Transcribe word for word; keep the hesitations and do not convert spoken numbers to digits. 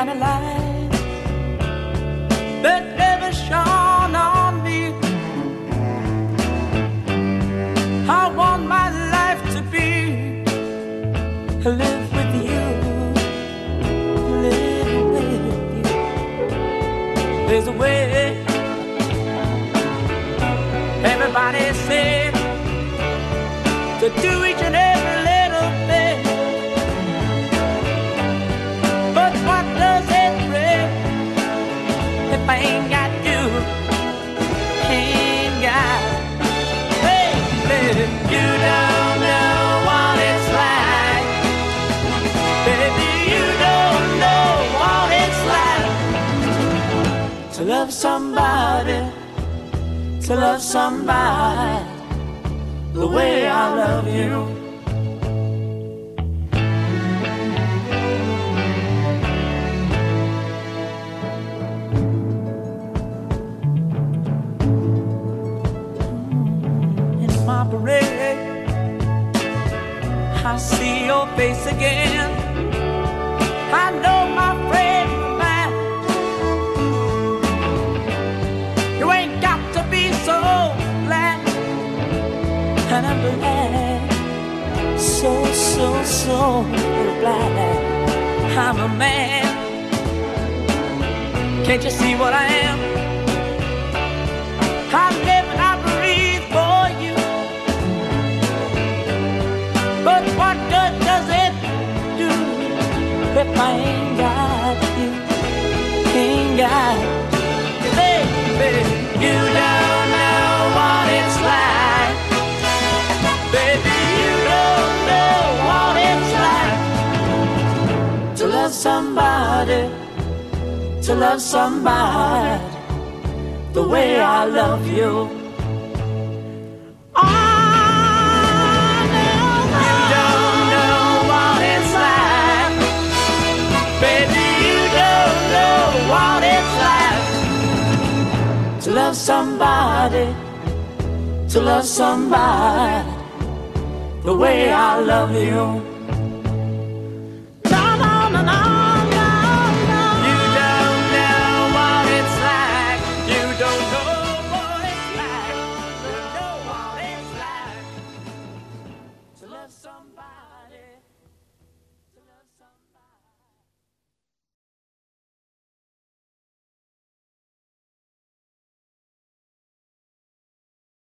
kind of light that never shone on me. I want my life to be live with you, live with you. There's a way. Everybody said to do each and every little thing, but what does it bring if I ain't got you? Ain't got, baby, you don't know what it's like. Baby, you don't know what it's like to love somebody, to love somebody the way I love you. In my parade, I see your face again. I know my friend of mine, you ain't got to be so glad. And I'm glad, so, so, so glad I'm a man. Can't you see what I am? I live and I breathe for you. But what good does it do if I ain't got you? Ain't got you, baby. You don't know what it's like. Baby, you don't know what it's like to love somebody, to love somebody the way I love you. Oh, no, you don't know what it's like. Baby, you don't know what it's like to love somebody, to love somebody the way I love you.